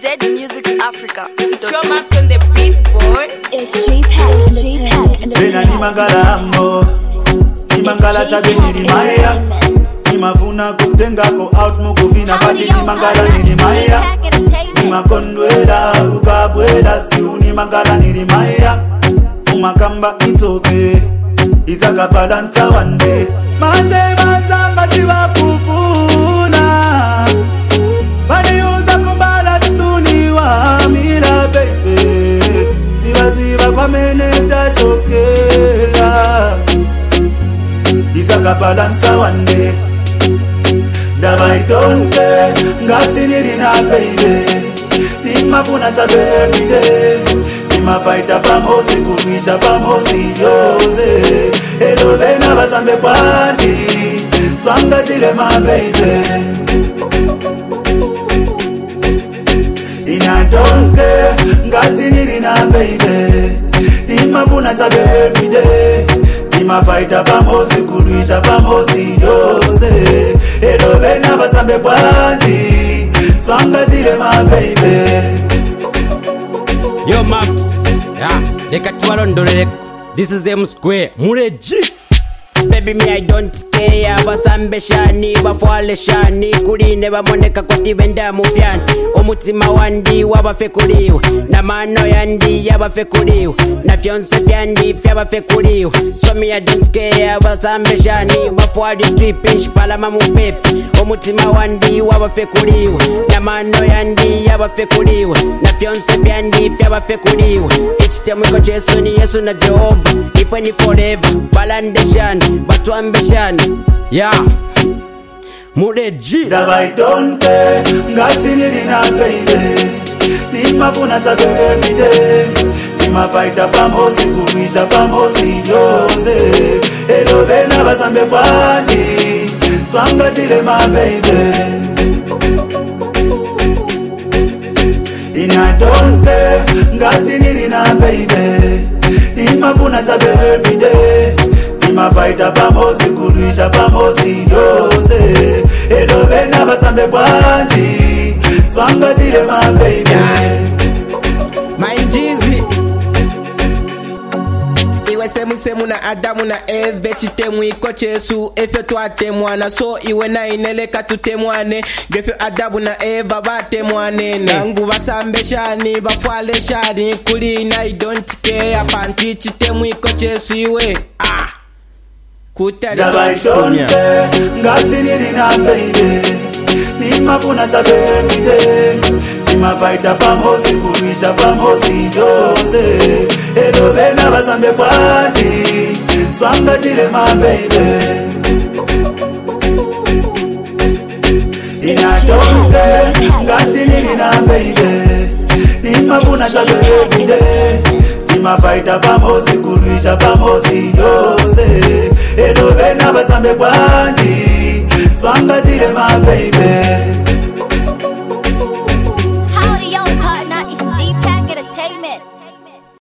Z Music Africa. Show Max on the beat, boy. It's J-Pat. Bena ni mangala ambo, ni mangala tabe ni maya. Ni mafuna kutengako out mukuvina pati ni mangala ni maya. Ni makondwela ukabwela still ni mangala ni maya. Umakamba it's okay, izaka balance one day. Manje mazanga siwa kufuna, bani yuza kumbala tsuni wa mira baby. Ziba kwa meneta chokela, izaka balance one day. Daba itonke ngati nilina baby, ni mafuna tabe every day. Ni mafaita pamozi kumisha pamozi yoze. Hello bena basambe pati, swanga chile my baby. Inatonke ngati nilina baby, ni mafuna tabe every day. Ni mafaita pamozi kumisha pamozi yoze. Hello bena basambe pati, swanga chile my baby. Yo Maps, yeah, leka tuwarondoleko. This is M Square, Mureji. Baby me I don't care, basambe shani, bafwale shani. Kuline bamoneka kwa tibenda mufyani. Omutima wandi wabafekuliwe, na mano yandi yabafekuliwe, na fyonse fyandi fyabafekuliwe. So me I don't care, basambe shani, bafwale tripish palama mupepe. Omutima wandi wabafekuliwe, na mano yandi yabafekuliwe, na fyonse fyandi fyabafekuliwe. Each time we go Yesu ni Yesu na Jehova. If ni forever, balande shani, batuambe shani. Yeah, Mureji. Daba itonke ngati nilina baby, ni mafuna tabe every day. Ni mafaita pamozi kumisha pamozi yoze. Hello bena basambe pati, swanga chile my baby. Inatonke ngati nilina baby, ni mafuna tabe every day. Ni mafaita pamozi kumisha pamozi yoze. Hello bena basambe pati, swanga chile my baby. My Jeezy. Iwe semu na Adamu na Eve chitemu iko Yesu efyo twatemwana. So iwe na ineleka tutemwane, gefyo Adamu na Eva batemwane. Nangu basambe shani bafwale shani, kulina I don't care. Panti chitemu iko Yesu iwe kutari Daba itonke ngati nilina baby, ni mafuna tabe every day. Ni mafaita pamozi kumisha pamozi yoze. Hello bena basambe pati, swanga chile my baby. Inatonke ngati nilina baby, ni mafuna tabe every day. Ni mafaita pamozi kumisha pamozi yoze. Hello bena basambe pati, swanga chile my baby.